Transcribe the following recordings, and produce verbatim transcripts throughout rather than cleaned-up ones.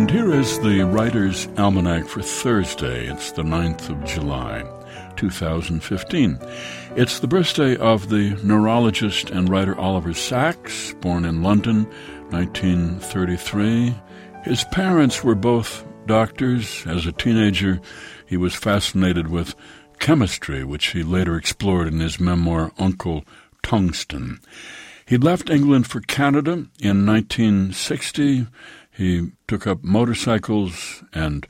And here is the Writer's Almanac for Thursday. It's the ninth of July, two thousand fifteen. It's the birthday of the neurologist and writer Oliver Sacks, born in London, nineteen thirty-three. His parents were both doctors. As a teenager, he was fascinated with chemistry, which he later explored in his memoir, Uncle Tungsten. He left England for Canada in nineteen sixty. He took up motorcycles and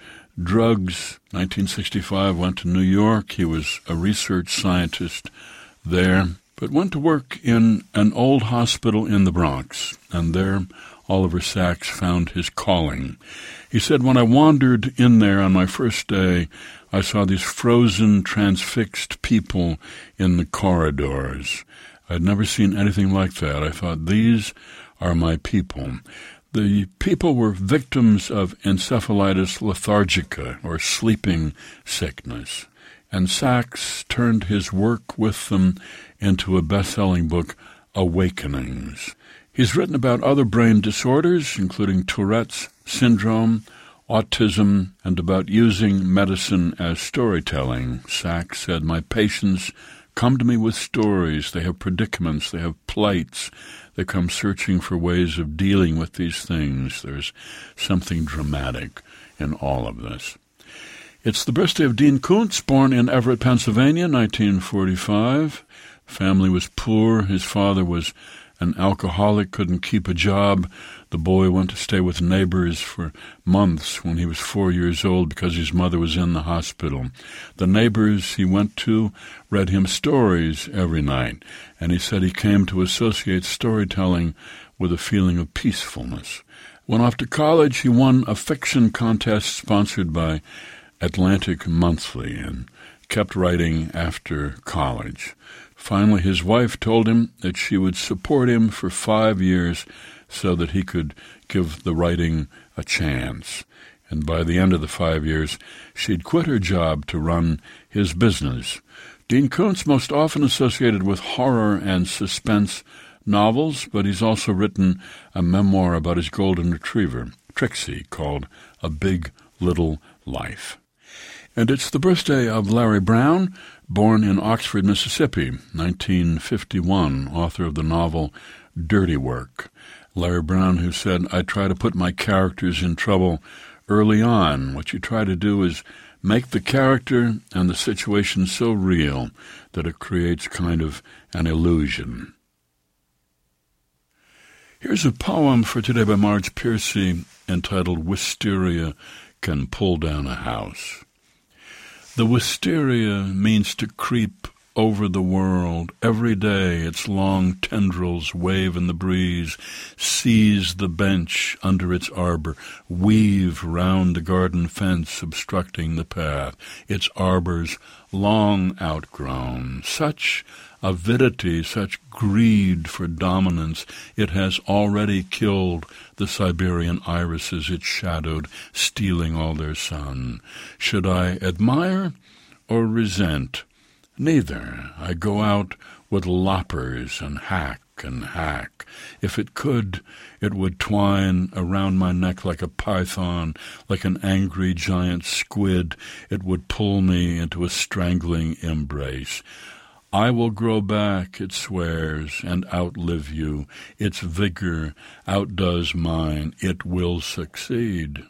drugs. nineteen sixty-five, went to New York. He was a research scientist there, but went to work in an old hospital in the Bronx, and there Oliver Sacks found his calling. He said, when I wandered in there on my first day, I saw these frozen, transfixed people in the corridors. I'd never seen anything like that. I thought, these are my people. The people were victims of encephalitis lethargica, or sleeping sickness, and Sacks turned his work with them into a best-selling book, Awakenings. He's written about other brain disorders, including Tourette's syndrome, autism, and about using medicine as storytelling. Sacks said, my patients come to me with stories. They have predicaments. They have plights. They come searching for ways of dealing with these things. There's something dramatic in all of this. It's the birthday of Dean Koontz, born in Everett, Pennsylvania, nineteen forty-five. Family was poor. His father was an alcoholic, couldn't keep a job. The boy went to stay with neighbors for months when he was four years old because his mother was in the hospital. The neighbors he went to read him stories every night, and he said he came to associate storytelling with a feeling of peacefulness. Went off to college. He won a fiction contest sponsored by Atlantic Monthly and kept writing after college. Finally, his wife told him that she would support him for five years so that he could give the writing a chance. And by the end of the five years, she'd quit her job to run his business. Dean Koontz most often associated with horror and suspense novels, but he's also written a memoir about his golden retriever, Trixie, called A Big Little Life. And it's the birthday of Larry Brown, born in Oxford, Mississippi, nineteen fifty-one, author of the novel Dirty Work. Larry Brown, who said, I try to put my characters in trouble early on. What you try to do is make the character and the situation so real that it creates kind of an illusion. Here's a poem for today by Marge Piercy entitled Wisteria Can Pull Down a House. The wisteria means to creep over the world. Every day its long tendrils wave in the breeze, seize the bench under its arbor, weave round the garden fence obstructing the path, its arbors long outgrown. Such avidity, such greed for dominance, it has already killed the Siberian irises it shadowed, stealing all their sun. Should I admire or resent? Neither. I go out with loppers and hack and hack. If it could, it would twine around my neck like a python, like an angry giant squid. It would pull me into a strangling embrace. I will grow back, it swears, and outlive you. Its vigor outdoes mine. It will succeed.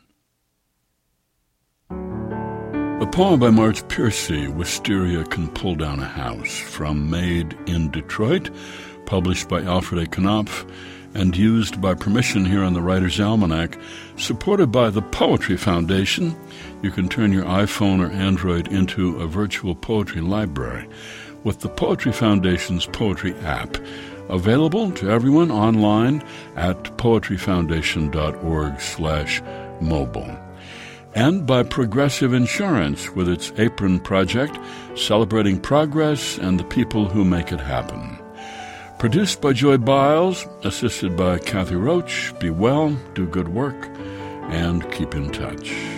A poem by Marge Piercy, Wisteria Can Pull Down a House, from Made in Detroit, published by Alfred A. Knopf, and used by permission here on the Writer's Almanac, supported by the Poetry Foundation. You can turn your iPhone or Android into a virtual poetry library with the Poetry Foundation's Poetry app, available to everyone online at poetryfoundation.org slash mobile. And by Progressive Insurance with its Apron Project, celebrating progress and the people who make it happen. Produced by Joy Biles, assisted by Kathy Roach. Be well, do good work, and keep in touch.